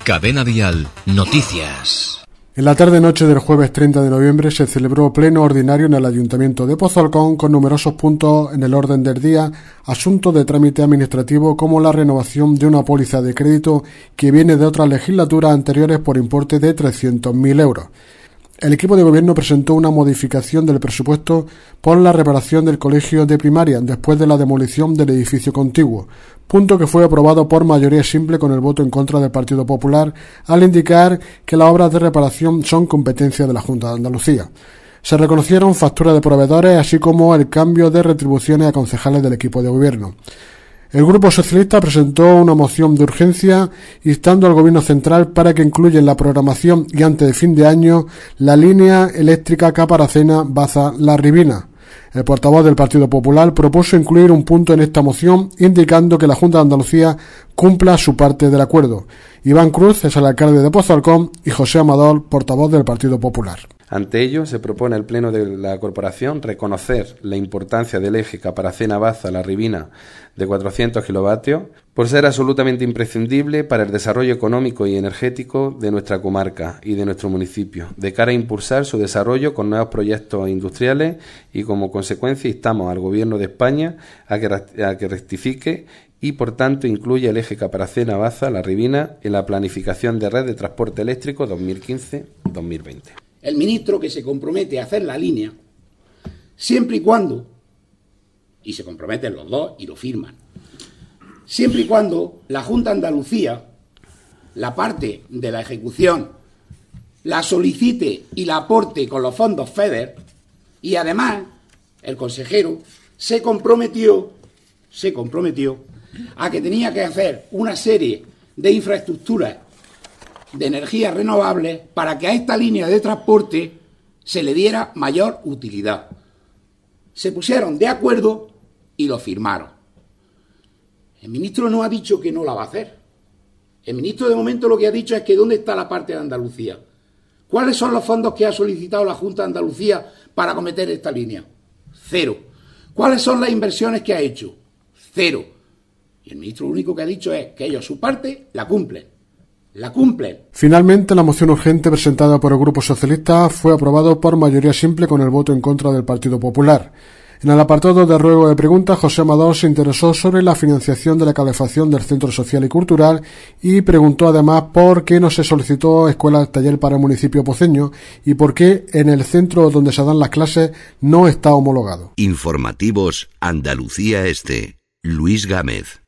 Cadena Dial Noticias. En la tarde-noche del jueves 30 de noviembre se celebró pleno ordinario en el Ayuntamiento de Pozalcón con numerosos puntos en el orden del día, asuntos de trámite administrativo como la renovación de una póliza de crédito que viene de otras legislaturas anteriores por importe de 300.000 euros. El equipo de gobierno presentó una modificación del presupuesto por la reparación del colegio de primaria después de la demolición del edificio contiguo, punto que fue aprobado por mayoría simple con el voto en contra del Partido Popular, al indicar que las obras de reparación son competencia de la Junta de Andalucía. Se reconocieron facturas de proveedores, así como el cambio de retribuciones a concejales del equipo de gobierno. El Grupo Socialista presentó una moción de urgencia instando al Gobierno central para que incluya en la programación y antes de fin de año la línea eléctrica Caparacena-Baza-La Ribina. El portavoz del Partido Popular propuso incluir un punto en esta moción indicando que la Junta de Andalucía cumpla su parte del acuerdo. Iván Cruz es el alcalde de Pozalcón y José Amador, portavoz del Partido Popular. Ante ello, se propone al Pleno de la Corporación reconocer la importancia del eje Caparacena-Baza-La Ribina de 400 kilovatios por ser absolutamente imprescindible para el desarrollo económico y energético de nuestra comarca y de nuestro municipio, de cara a impulsar su desarrollo con nuevos proyectos industriales y, como consecuencia, instamos al Gobierno de España a que rectifique y, por tanto, incluya el eje Caparacena-Baza-La Ribina en la planificación de red de transporte eléctrico 2015-2020. El ministro que se compromete a hacer la línea, siempre y cuando, y se comprometen los dos y lo firman, siempre y cuando la Junta de Andalucía, la parte de la ejecución, la solicite y la aporte con los fondos FEDER, y además el consejero se comprometió a que tenía que hacer una serie de infraestructuras de energías renovables para que a esta línea de transporte se le diera mayor utilidad. Se pusieron de acuerdo y lo firmaron. El ministro no ha dicho que no la va a hacer. El ministro de momento lo que ha dicho es que ¿dónde está la parte de Andalucía? ¿Cuáles son los fondos que ha solicitado la Junta de Andalucía para acometer esta línea? Cero. ¿Cuáles son las inversiones que ha hecho? Cero. Y el ministro lo único que ha dicho es que ellos su parte la cumplen. Finalmente, la moción urgente presentada por el Grupo Socialista fue aprobada por mayoría simple con el voto en contra del Partido Popular. En el apartado de ruego de preguntas, José Amador se interesó sobre la financiación de la calefacción del Centro Social y Cultural y preguntó además por qué no se solicitó escuela-taller para el municipio poceño y por qué en el centro donde se dan las clases no está homologado. Informativos Andalucía Este. Luis Gámez.